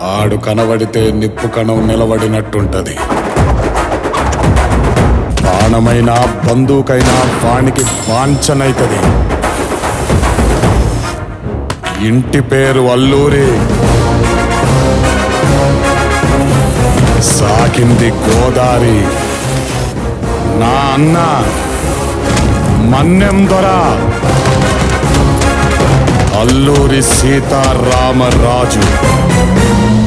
ఆడు కనబడితే నిప్పు కణం నిలబడినట్టుంటది. బాణమైనా బందూకైనా వానికి వాంఛనైతది. ఇంటి పేరు అల్లూరి, సాకింది గోదారి. నా అన్న మన్నెం దొర అల్లూరి సీతారామరాజు.